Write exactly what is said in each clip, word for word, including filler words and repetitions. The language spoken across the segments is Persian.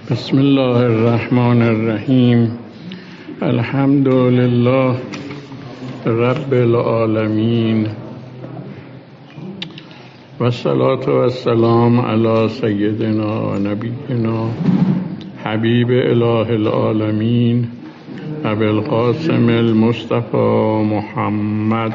بسم الله الرحمن الرحیم. الحمد لله رب العالمین و الصلاة و السلام علی سیدنا و نبینا حبیب اله العالمین ابی القاسم المصطفى محمد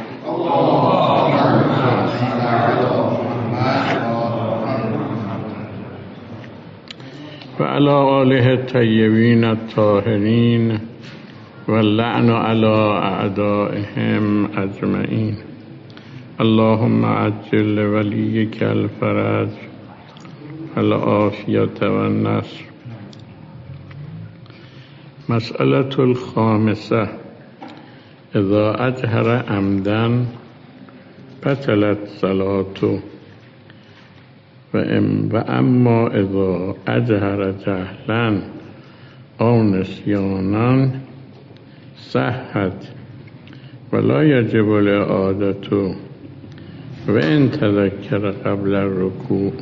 و علی آله الطیبین الطاهرین و اللعن علی اعدائهم اجمعین. اللهم عجل ولیک الفرج العافیة و النصر. مسئله الخامسه: اذا اجهر عمدا بطلت صلاته و اما اذا اجهر جهلا او نسیانا صحت ولا یجب الاعادة و ان تذکر قبل الرکوع.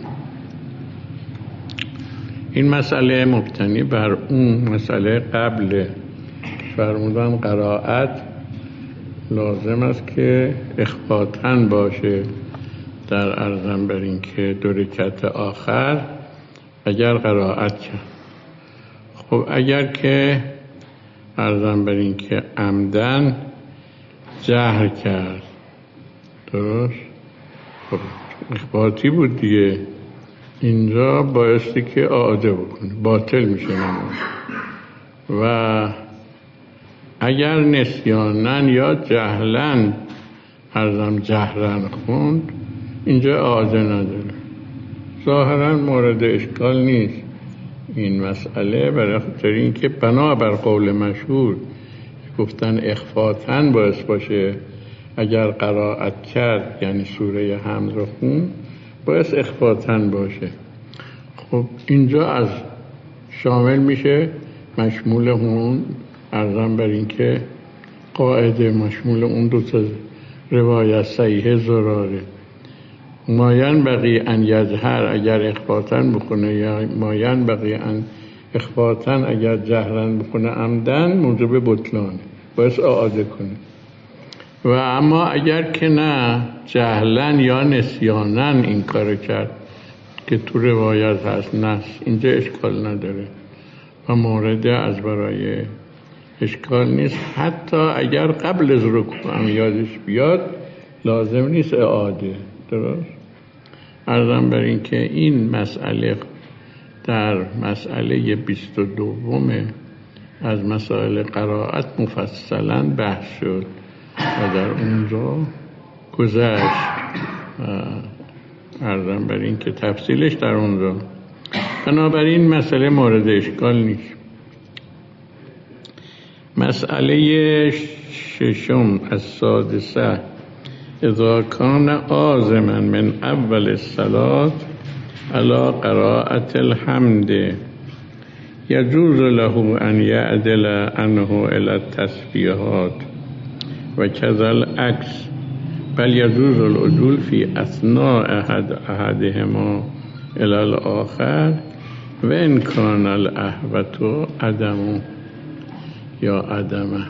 این مسئله مبتنی بر اون مسئله قبل فرمودن قرائت لازم است که اخفاءً باشه در عرضم بر این که دو رکعت آخر اگر قرائت کرد. خب اگر که عرضم بر این که عمدن جهر کرد، درست؟ خب اخفاطی بود دیگه، اینجا بایستی که اعاده بکنه، باطل میشه نماز. و اگر نسیانن یا جهلن عرضم جهرن خوند، اینجا اعاده نداره. ظاهرا مورد اشکال نیست این مسئله، برای خاطر این که بنا بر قول مشهور گفتن اخفاطاً باعث باشه اگر قرائت کرد، یعنی سوره حمد رو خون، باعث اخفاطاً باشه. خب اینجا از شامل میشه مشمول اون عرضم بر این که قاعده مشمول اون دو تا روایت صحیح زراره. ما ینبغی ان یجهر اگر اخفاطاً بکنه، یا ما ینبغی ان اخفاطاً اگر جهرن بکنه عمدن، موجب بطلان باعث اعاده کنه. و اما اگر که نه جهلن یا نسیانن این کار کرد که تو روایت هست نص، اینجا اشکال نداره و مورد از برای اشکال نیست. حتی اگر قبل از رکوع هم یادش بیاد لازم نیست اعاده. درست؟ عرضم بر این که این مسئله در مسئله بیست و دوم از مسائل قرائت مفصلا بحث شد و در اونجا گذشت. عرضم بر این که تفصیلش در اونجا، بنابراین مسئله مورد اشکال نیست. مسئله ششم از سادسه: اذا کان عازما من اول الصلاة على قراءة الحمد يجوز له ان يعدل عنه الى التسبيحات و كذا العكس، بل يجوز العدول في اثناء احد احدهما الى الاخر و ان كان الاحوط عدم یا عدمه.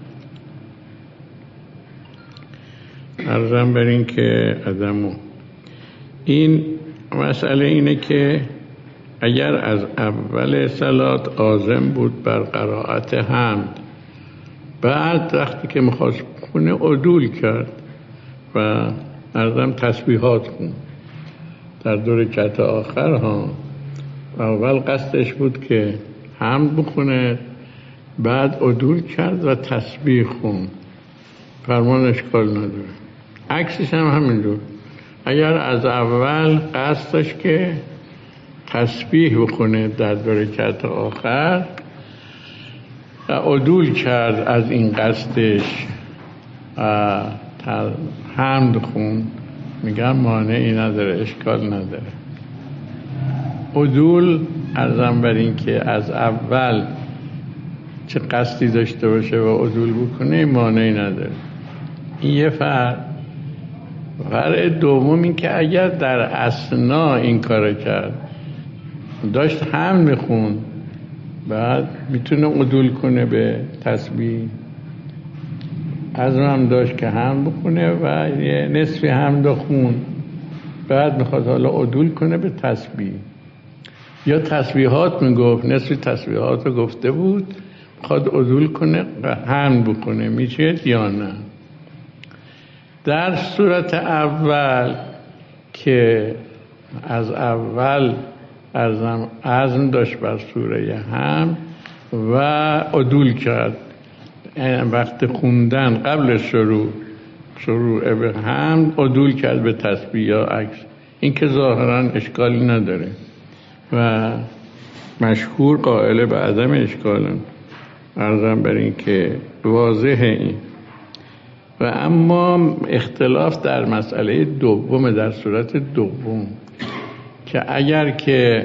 عرضم بر این که عدمو، این مسئله اینه که اگر از اول صلات عازم بود بر قرائت حمد، بعد وقتی که میخواست خونه عدول کرد و عرضم تسبیحات خون در دو رکعت آخر ها، اول قصدش بود که حمد بخونه، بعد عدول کرد و تسبیح خون، فرمان اشکال نداره. عکسش هم همینجور، اگر از اول قصدش که تسبیح بخونه در دو رکعت آخر و عدول کرد از این قصدش حمد خون، میگم مانعی نداره، اشکال نداره. عدول عرضم بر این که از اول چه قصدی داشته باشه و عدول بکنه مانعی نداره. این یه فرق. فرق دوم این که اگر در اثنا این کار کرد، داشت حمد میخوند بعد میتونه عدول کنه به تسبیح، عزم هم داشت که هم بکنه و یه نصفی هم دا خون، بعد میخواد حالا عدول کنه به تسبیح. یا تسبیحات میگفت، نصفی تسبیحات رو گفته بود میخواد عدول کنه هم بکنه، میشه یا نه؟ در صورت اول که از اول عزم, عزم داشت بر سوره هم و عدول کرد، وقت خوندن قبل شروع شروع به هم عدول کرد به تسبیح یا عکس، این که ظاهرا اشکالی نداره و مشهور قائل به عدم اشکالن، عرضم بر این که واضحه این. و اما اختلاف در مسئله دوم، در صورت دوم که اگر که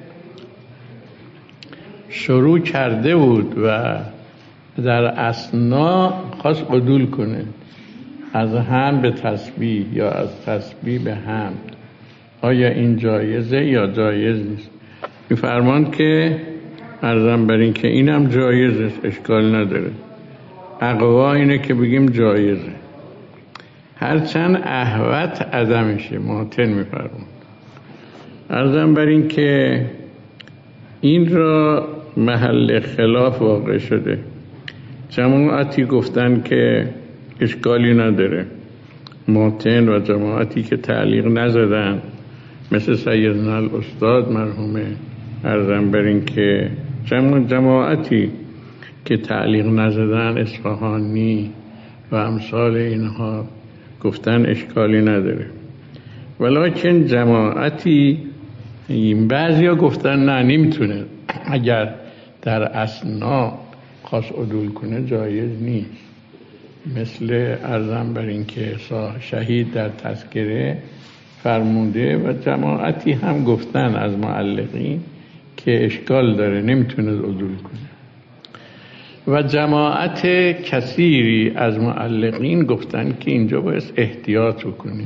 شروع کرده بود و در اثنا خواست عدول کنه از هم به تسبیح یا از تسبیح به هم، آیا این جایزه یا جایز نیست؟ میفرمان که عرضم بر این که اینم جایزه، اشکال نداره. اقوا اینه که بگیم جایزه، هرچند احوط عدمشه، ماتن میفرمان. عرضم بر این که این را محل خلاف واقع شده. جماعتی گفتن که اشکالی نداره، ماتن، و جماعتی که تعلیق نزدن مثل سیدنا الاستاد مرحومه عرضم بر این که جماعتی که تعلیق نزدن، اصفهانی و امثال اینها، گفتن اشکالی نداره. ولیکن جماعتی بعضی ها گفتن نه نمیتونه، اگر در اثنا خواست عدول کنه جایز نیست، مثل عرضم بر این که شهید در تذکره فرموده و جماعتی هم گفتن از معلقین که اشکال داره، نمیتونه عدول کنه. و جماعت کثیری از معلقین گفتن که اینجا باید احتیاط بکنه،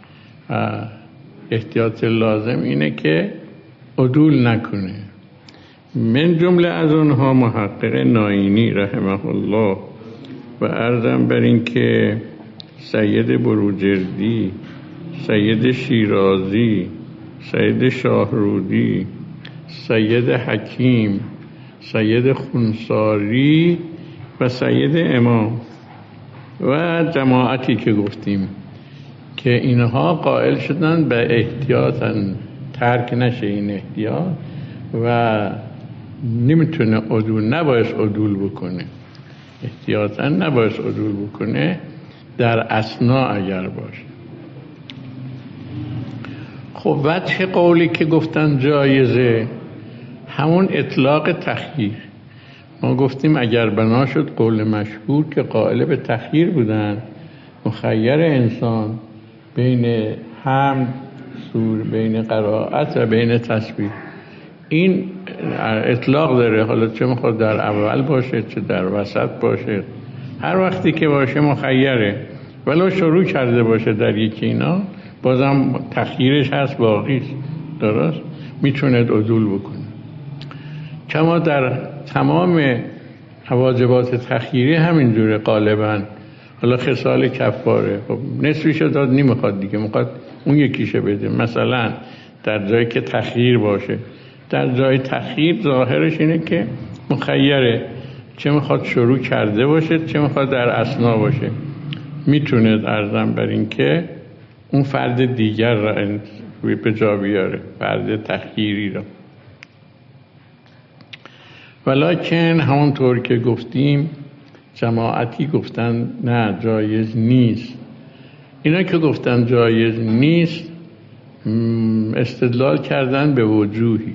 احتیاط لازم اینه که عدول نکنه. من جمله از اونها محقق ناینی رحمه الله و عرضم بر این که سید بروجردی، سید شیرازی، سید شاهرودی، سید حکیم، سید خونساری و سید امام و جماعتی که گفتیم که اینها قائل شدن به احتیاطاً ترک نشه این احتیاط و نمیتونه عدول، نباید عدول بکنه، احتیاطاً نباید عدول بکنه در اثنا اگر باشه. خب وجه قولی که گفتن جایزه همون اطلاق تخییر. ما گفتیم اگر بنا شد قول مشهور که قائل به تخییر بودن، مخیر انسان بین حمد سور، بین قرائت و بین تسبیح، این اطلاق داره، حالا چه میخواد در اول باشه چه در وسط باشه، هر وقتی که باشه مخیره، ولو شروع کرده باشه در یکی اینا بازم تخییرش هست، باقیست، درست میتونه عدول بکنه. کما در تمام واجبات تخییری همینجوره غالبا. حالا خصال کفاره، خب نصفیشو داد نمیخواد دیگه، میخواد اون یکیشه بده. مثلا در جایی که تخییر باشه، در جای تخییر ظاهرش اینه که مخیره، چه میخواد شروع کرده باشه چه میخواد در اثنا باشه، میتونه عرضم بر این که اون فرد دیگر را به جا بیاره، فرد تخییری را. ولیکن همونطور که گفتیم جماعتی گفتن نه جایز نیست. اینا که گفتن جایز نیست استدلال کردن به وجوهی.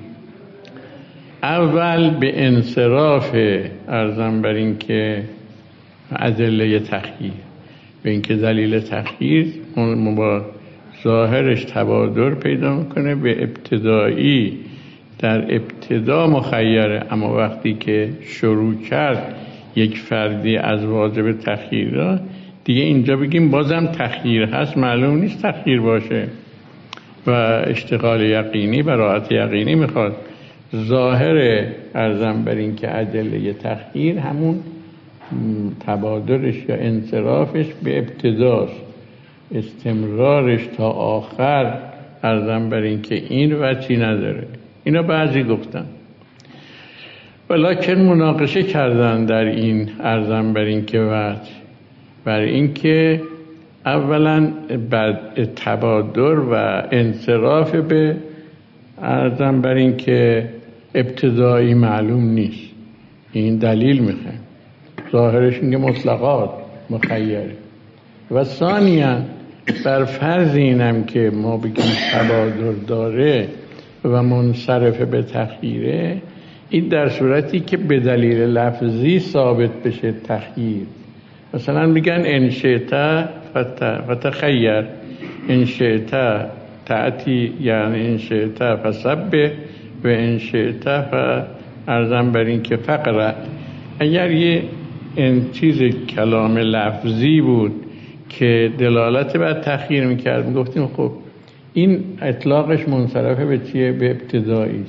اول به انصراف ارزم بر این که ادله تخییر، به این که دلیل تخییر با ظاهرش تبادر پیدا میکنه، به ابتدایی در ابتدا مخیره، اما وقتی که شروع کرد یک فردی از واجب تخییر را دیگه اینجا بگیم بازم تخییر هست، معلوم نیست تخییر باشه و اشتغال یقینی، براءت یقینی میخواد. ظاهر ارزم بر این که ادله تخییر همون تبادرش یا انصرافش به ابتداست، استمرارش تا آخر ارزم بر این که این وجهی نداره. اینا بعضی گفتن، ولیکن مناقشه کردن در این ارزم بر این که وجه بر این که اولا بعد تبادر و انصراف به ارزم بر این که ابتدایی معلوم نیست، این دلیل میخوایم، ظاهرش اینکه مطلقات مخیره. و ثانیاً بر فرض اینم که ما بگیم تبادر داره و منصرف به تخییره، این در صورتی که به دلیل لفظی ثابت بشه تخییر. مثلا میگن انشئت فتخیر، انشئت تأتی یعنی انشئت فسبح و انشئت فارزم بر این که فقره. اگر یه این چیز کلام لفظی بود که دلالت بر تخییر میکرد، میگفتیم خب این اطلاقش منصرف به چیه؟ به ابتدایی.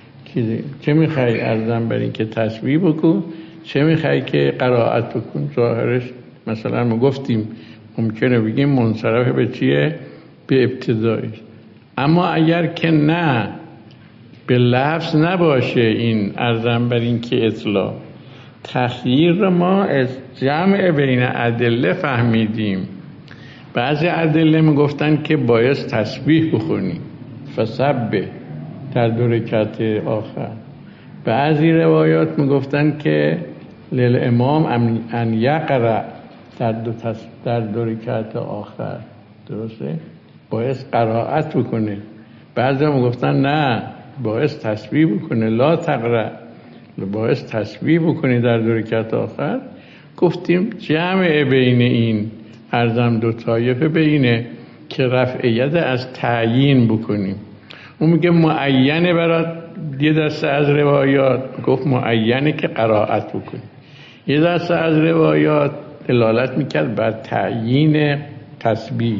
چه میخوای ارزم بر این که تسبیح بکن، چه میخوای که قرائت بکن؟ ظاهرش مثلا ما گفتیم ممکنه بگیم منصرف به چیه؟ به ابتدایی. اما اگر که نه به لفظ نباشه این ارزم بر این که اطلاق، تخییر را ما از جمع بین ادله فهمیدیم. بعضی ادله میگفتن که باید تسبیح بخونی، فسبح در دو رکعت آخر. بعضی روایات میگفتن که للامام ان یقرأ در دو تس... در دو رکعت آخر، درسته؟ باید قرائت بکنه. بعضی میگفتن نه، باید تسبیح بکنه، لا تقرأ، باید تسبیح بکنی در دو رکعت آخر. گفتیم جمع بین این ارزم دو طایفه بینه که رفع ید از تعیین بکنیم. اون میگه معینه برای یه دسته از روایات، گفت معینه که قرائت بکنی. یه دسته از روایات دلالت میکرد بر تعیین تسبیح.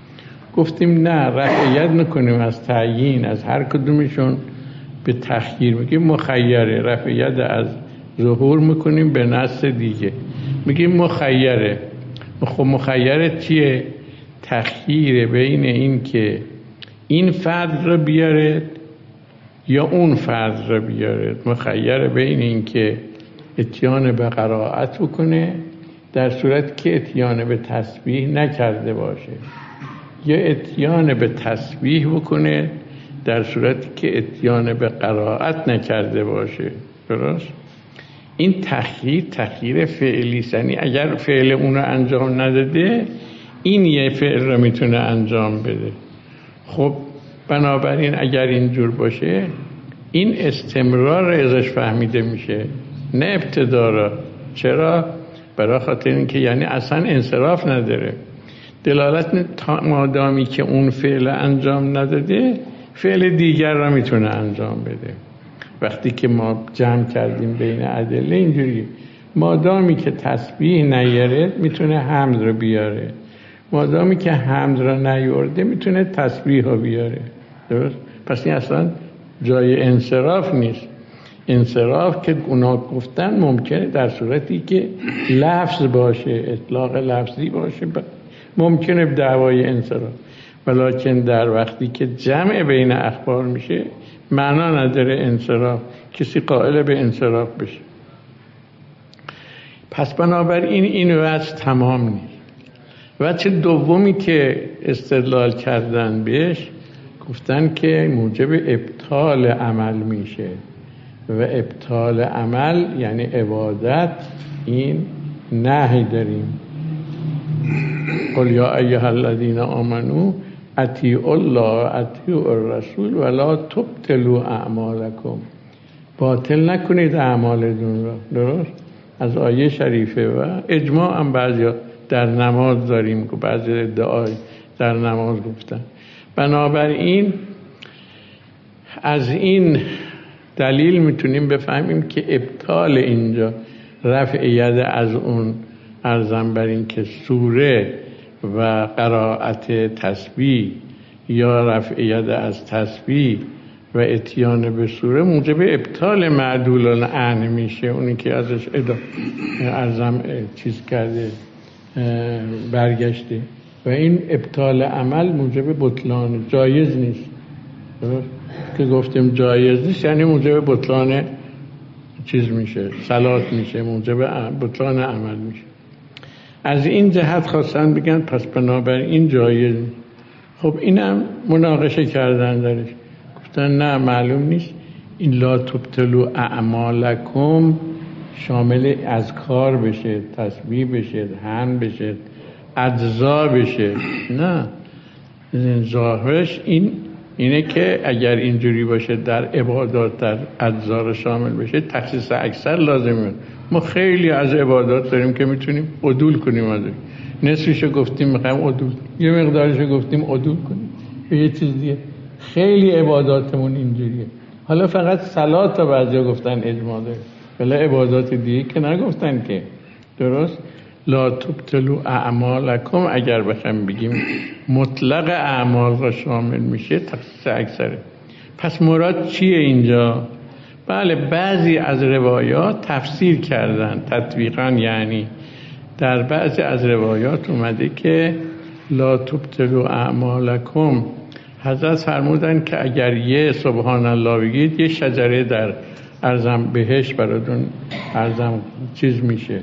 گفتیم نه، رفع ید نکنیم از تعیین، از هر کدومشون به تخییر میگیم مخیره. رفع ید از ظهور میکنیم به نص دیگه، میگیم مخیره. خب مخیره چیه؟ تخییر بین این که این فرد را بیارد یا اون فرد را بیارد. مخیره بین این که اتیان به قرائت بکنه در صورت که اتیان به تسبیح نکرده باشه، یا اتیان به تسبیح بکنه در صورتی که اتیان به قرائت نکرده باشه. درست؟ این تخییر تخییر فعلی سنی، اگر فعل اون رو انجام نداده این یه فعل رو میتونه انجام بده. خب بنابراین اگر اینجور باشه این استمرار ازش فهمیده میشه، نه ابتدا را. چرا؟ برای خاطر اینکه یعنی اصلا انصراف نداره. دلالت مادامی که اون فعل انجام نداده فعل دیگر را میتونه انجام بده. وقتی که ما جمع کردیم بین ادله اینجوری، مادامی که تسبیح نیاره میتونه حمد رو بیاره، مادامی که حمد رو نیارده میتونه تسبیح رو بیاره. درست؟ پس این اصلا جای انصراف نیست. انصراف که اونا گفتن ممکنه در صورتی که لفظ باشه، اطلاق لفظی باشه، ممکنه دعوای انصراف. ولیکن در وقتی که جمع بین اخبار میشه معنا نداره انصراف، کسی قائل به انصراف بشه. پس بنابراین این وجه تمام نیست. وجه دومی که استدلال کردن بهش، گفتن که موجب ابطال عمل میشه و ابطال عمل یعنی عبادت. این نهی داریم، قل یا ایها الذین آمنو اطیعوا الله و اطیعوا الرسول ولا تبطلوا اعمالکم. باطل نکنید اعمالتون را. درست؟ از آیه شریفه و اجماع هم بعضی در نماز داریم که بعضی ادعای در نماز گفتن. بنابراین از این دلیل میتونیم بفهمیم که ابطال اینجا رفع ید از اون ارزم بر این که سوره و قرائت تسبیح یا رفع ید از تسبیح و اتیان به سوره موجب ابطال معدول العن میشه، اونی که ازش ادا ارزم چیز کرده برگشته، و این ابطال عمل موجب بطلان، جایز نیست. که گفتیم جایز نیست یعنی موجب بطلان چیز میشه، صلات میشه، موجب بطلان عمل میشه. از این جهت خواستن بگن پس بنابراین جایز نیست. خب اینم مناقشه کردن درش، گفتن نه معلوم نیست. این لا تبطلوا اعمالکم شامل اذکار بشه، تسبیح بشه، حمد بشه، اجزا بشه. نه، ظاهرش این اینه که اگر اینجوری باشه در عبادات در اجزا رو شامل بشه تخصیص اکثر لازمه. ما خیلی از عبادات داریم که میتونیم عدول کنیم، از نصفشو گفتیم میخوایم عدول، یه مقدارشو گفتیم عدول کنیم، یه چیز دیگه. خیلی عباداتمون اینجوریه. حالا فقط صلات تا بعضیا گفتن اجماع داره، ولی عبادات دیگه که نگفتن که. درست؟ لا تبطلوا اعمالکم اگر بخوام بگیم مطلق اعمال را شامل میشه، تخصیص اکثره. پس مراد چیه اینجا؟ بله، بعضی از روایات تفسیر کردن تطبیقاً، یعنی در بعضی از روایات اومده که لا تبطلوا اعمالکم، حضرت فرمودن که اگر یه سبحان الله بگید یه شجره در ارزم بهش براتون ارزم چیز میشه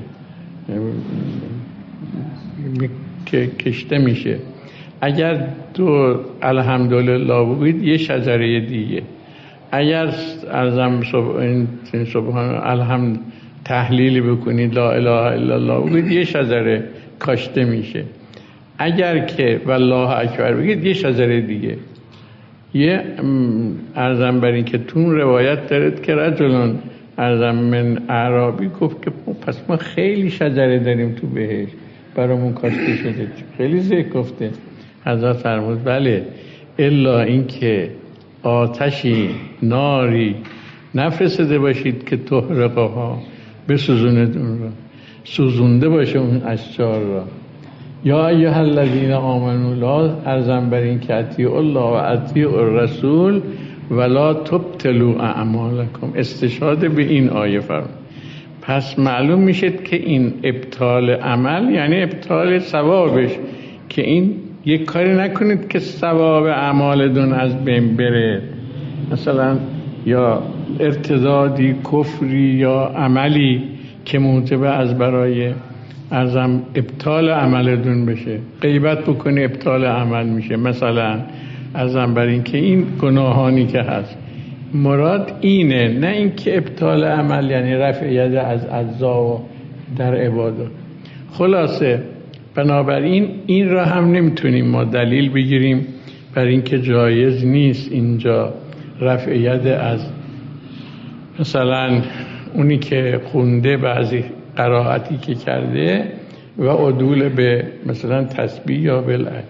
که کشته میشه. اگر دو الحمدلله بگید یه شجره دیگه. اگر ارزم سبحان الحمد تحلیلی بکنید لا اله الا الله بگید یه شجره کاشته میشه. اگر که والله اکبر بگید یه شجره دیگه. یه ارزم بر این که تون روایت دارد که رجلون ارزم من اعرابی گفت که پس ما خیلی شجره داریم تو بهش برامون کاشته شده، خیلی زیاد گفته. حضرت فرمود بله، الا این که آتشی ناری نفرستده باشید که تحرقها بسوزوند اون را، سوزونده باشه اون اشجار را. یا ایها الذین آمنوا لا ارزم بر این که اطیعوا الله و اطیعوا الرسول ولا تبطلوا اعمالکم. استشهاد به این آیه فرمود. پس معلوم میشه که این ابطال عمل یعنی ابطال ثوابش، که این یک کاری نکنید که ثواب اعمالتون از بین بره، مثلا یا ارتدادی کفری یا عملی که موجب از برای ارزم ابطال عملتون بشه. غیبت بکنی ابطال عمل میشه مثلا، ارزم بر این که این گناهانی که هست. مراد اینه، نه این که ابطال عمل یعنی رفع ید از اجزا و در عبادت. خلاصه بنابراین این را هم نمیتونیم ما دلیل بگیریم بر این که جایز نیست اینجا رفع ید از مثلا اونی که خونده بعضی قرائتی که کرده و عدول به مثلا تسبیح یا بالعکس.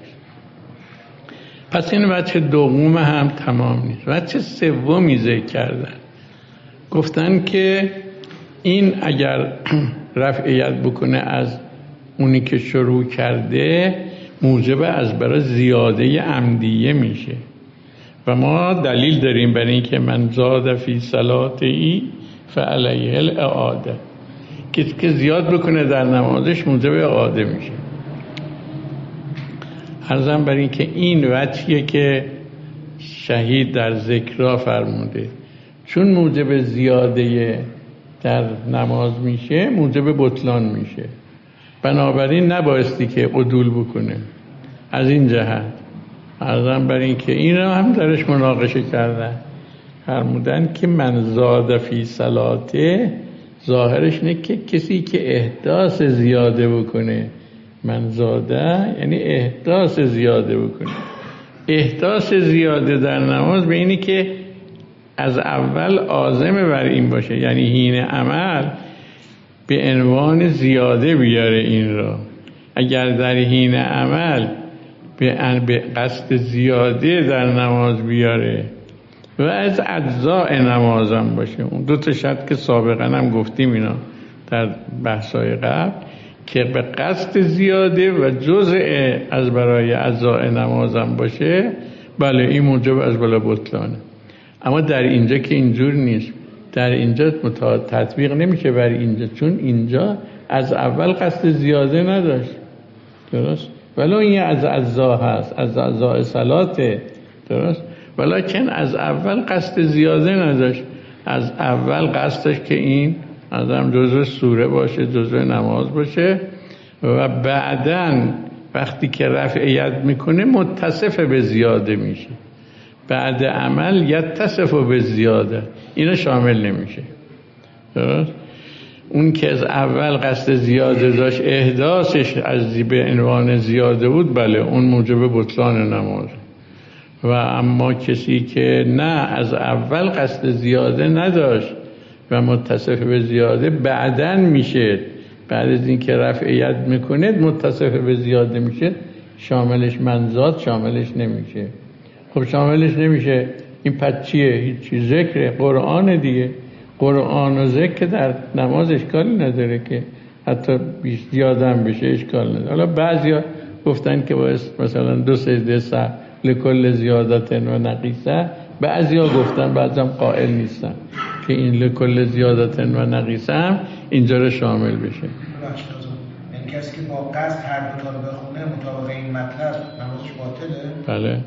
پس این وجه دوم هم تمام نیست. وجه سومی ذکر کردن، گفتن که این اگر رفع ید بکنه از اونی که شروع کرده موجب از برای زیاده عمدیه میشه و ما دلیل داریم برای این که من زاد فی صلاتی فعلیه الاعاده، کسی که زیاد بکنه در نمازش موجب اعاده میشه. عرضم بر این که این وجهیه که شهید در ذکرها فرموده، چون موجب زیاده در نماز میشه موجب بطلان میشه، بنابراین نبایستی که عدول بکنه. از این جهت عرضم بر این که این رو هم درش مناقشه کردن، فرمودن که من زاد فی صلاته ظاهرش نه که کسی که احداث زیاده بکنه، من زاده یعنی احداث زیاده بکنه. احداث زیاده در نماز به اینی که از اول عازم بر این باشه، یعنی حین عمل به عنوان زیاده بیاره این را. اگر در حین عمل به قصد زیاده در نماز بیاره و از اجزاء نمازم باشه، اون دو تا شرط که سابقا هم گفتیم اینا در بحث‌های قبل، که به قصد زیاده و جزء از برای اجزاء نمازم باشه، بله این موجب از بلا بطلانه. اما در اینجا که اینجور نیست، در اینجا تطبیق نمیشه بر اینجا، چون اینجا از اول قصد زیاده نداشت، درست؟ ولی این از اعضا هست، از اعضا صلاته، درست؟ ولیکن از اول قصد زیاده نداشت، از اول قصدش که این آدم جزو سوره باشه، جزو نماز باشه و بعدن وقتی که رفعیت میکنه متصف به زیاده میشه، بعد عمل یتصف به زیاده، اینا شامل نمیشه، درست؟ اون که از اول قصد زیاده داشت، احداثش از به عنوان زیاده بود، بله اون موجب بطلان نماز. و اما کسی که نه از اول قصد زیاده نداشت و متصف به زیاده بعدن میشه، بعد از این که رفعیت میکنه متصف به زیاده میشه، شاملش منزاد شاملش نمیشه. خب شاملش نمیشه، این پس چیه؟ هیچی، ذکر قرآن دیگه. قرآن و ذکر در نماز اشکالی نداره که حتی بیش زیاده هم بشه اشکال نداره. حالا بعضیا گفتن که باید مثلا دو سجده سهو لکل زیادت و نقیصه، بعضیا گفتن، بعضی هم قائل نیستن که این لکل زیادت و نقیصه هم اینجا رو شامل بشه. یعنی کسی که با قصد هر دو تا رو بخونه مطابق این مطلب نمازش باطله؟ بله.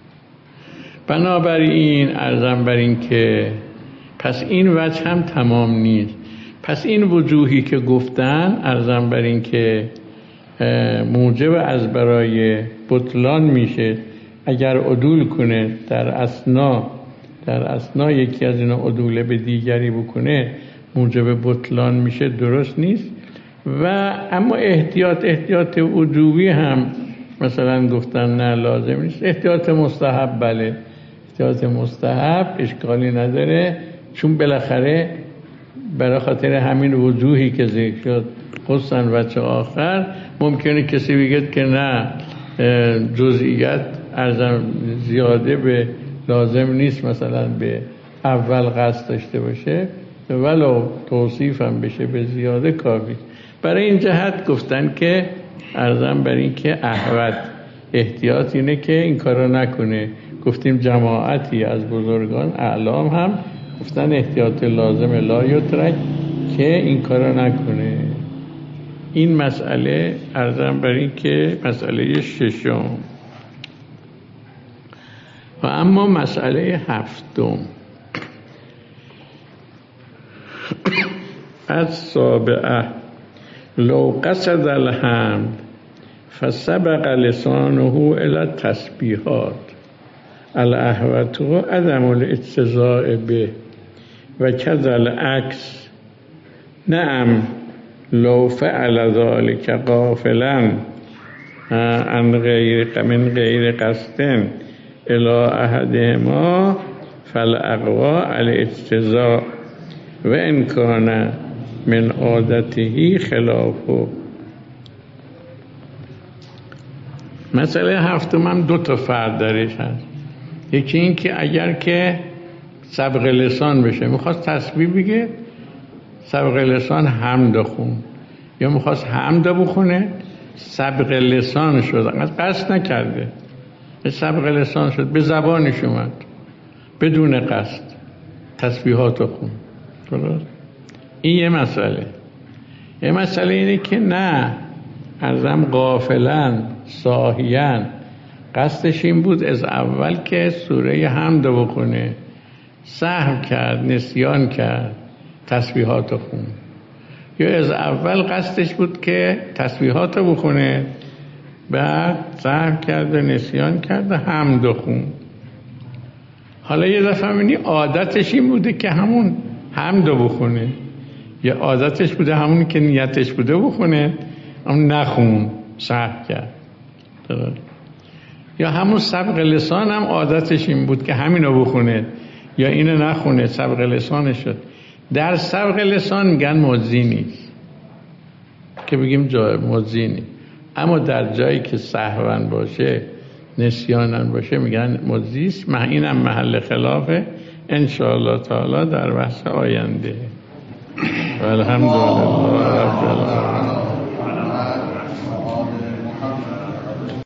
بنابراین عرضم بر این که پس این وجه هم تمام نیست. پس این وجوهی که گفتن عرضم بر این که موجب از برای بطلان میشه اگر عدول کنه در اثنا در اثنا یکی از اینا عدول به دیگری بکنه موجب بطلان میشه، درست نیست. و اما احتیاط احتیاط وجوبی هم مثلا گفتن نه لازم نیست، احتیاط مستحب بله، احتیاط مستحب اشکالی نداره، چون بالاخره برای خاطر همین وجوهی که ذکر شد خصوصا وجه آخر ممکنه کسی بگه که نه جزئیات ارزم زیاده به لازم نیست مثلا به اول قصد داشته باشه، ولو توصیف هم بشه به زیاده کافی. برای این جهت گفتن که ارزم بر این که احوط احتیاط اینه که این کارو نکنه. گفتیم جماعتی از بزرگان اعلام هم گفتن احتیاط لازم لا یترک که این کارو نکنه. این مسئله ارزم بر این که مسئله ششم. و اما مسئله هفتم از سابعه لو قصد الحمد فسبق لسانه الى التسبیحات الاحوط عدم الاجتزاء به و کذا العکس نعم لو فعل ذلك غافلا عن غیر من غیر قصد الى احدهما فالاقوى الاجتزاء و ان کان من عادته خلافه. مسئله هفتم هم دو تا فرد درش هست. یکی این که اگر که سبق لسان بشه، میخواست تسبیح بگه سبق لسان حمد خون، یا میخواست حمد بخونه سبق لسان شد، قصد نکرده سبق لسان شد، به زبانش اومد بدون قصد تسبیحات خون، درست؟ این یه مسئله. یه مسئله اینه که نه ازم غافلن ساهیان قصدش این بود از اول که سوره حمد بکنه، سهو کرد، نسیان کرد، تسبیحات خون، یا از اول قصدش بود که تسبیحات بخونه بعد سهو کرد و نسیان کرد و حمد خون. حالا یه دفعه منی عادتش این بوده که همون حمد بخونه، یا عادتش بوده همون که نیتش بوده بخونه اما نخون سهو کرد، درست؟ یا همون سبق لسان هم عادتش این بود که همینو بخونه یا اینو نخونه، سبق لسانش شد. در سبق لسان میگن مجزی نیست که بگیم جای مجزی نیست، اما در جایی که سهوان باشه نسیانن باشه میگن مجزی است. اینم محل خلافه ان شاء الله تعالی در بحث آینده. والحمدلله رب العالمین.